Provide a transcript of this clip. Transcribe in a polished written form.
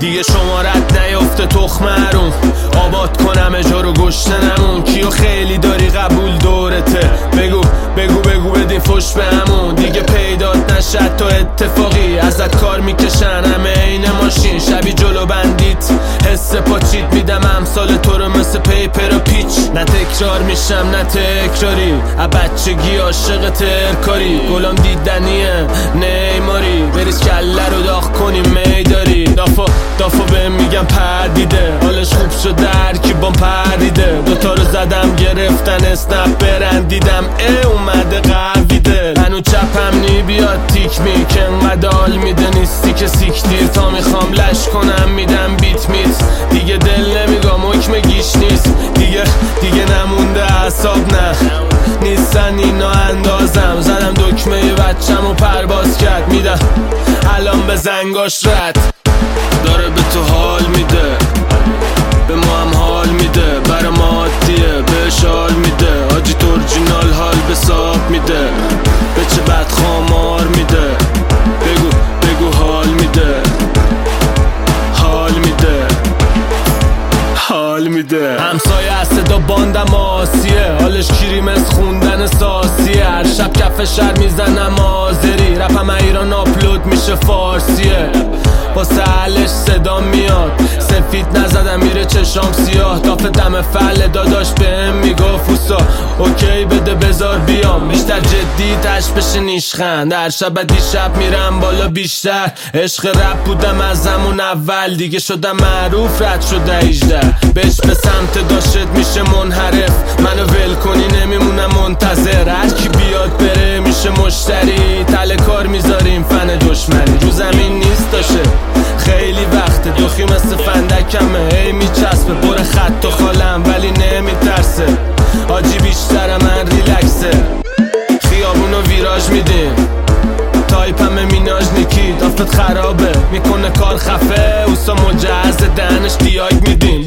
دیگه شمارت نیفته تخمرون، آباد کنم اجارو گشته نمون. کیو خیلی داری قبول دورته، بگو بگو بگو بدین فش به همون. دیگه پیدات نشد تو اتفاقی، ازت کار میکشن همه عین ماشین. شبی جلو بندیت حس پاچیت، میدم امثال تو رو مثل پیپر و پیچ. نه تکرار میشم نه تکراری، بچگی عاشق ترکاری. گلام دیدنیه نیماری، بریز کله رو داغ کنی میداری. دافا به میگم پردیده، حالش خوب شد درکی بام پریده. دوتا رو زدم گرفتن اسنپ برندیدم اومده قوی دل. هنو چپم نی بیاد تیک میک، انقدر حال میده نیستی که سیک دیر. تا میخوام لش کنم میدم بیت میت، دیگه دل نمیگم حکم گیش نیست. دیگه نمونده اعصاب نه نیستن اینا اندازم. زدم دکمه بچم و پرواز کرد، میدم الان به زنگاش رد. داره به تو حال میده، به ما هم حال میده. برا ما عادیه بهش حال میده، حاجی تورجینال حال به صاحب میده. به چه بد خامار میده، بگو بگو حال میده، حال میده، حال میده. همسایه از صدا باندم آسیه، حالش کیریم از خوندن ساسیه. هر شب کف شهر میزنم آذری، رپم ایران آپلود میشه فارسیه. واسه حلش صدا میاد، سفید نزدم میره چشام سیاه. داف دم فعل داداش بهم میگفت اوسا اوکی بده بذار بیام. بیشتر جدی تش بشه نیشخند، هر شب دیشب میرم بالا بیشتر. عشق رپ بودم از همون اول، دیگه شدم معروف رد شده 18. بهش به سمت داشت میشه منحرف، منو ول کنی نمیمونم منتظر. هر کی بیاد بره میشه مشتری، تله کار میذاریم فن دشمنی. رو زمین نیست داشه خیلی وقته، دوخی مثل فندکمه هی میچسبه. بره خط و خالم ولی نمیترسه، آجی بیشتر من ریلکسه. خیابونو ویراج میدیم، تایپمه میناج نیکی. دافت خرابه میکنه کار خفه، اوسا مجهز دهنش دیاگ میدیم.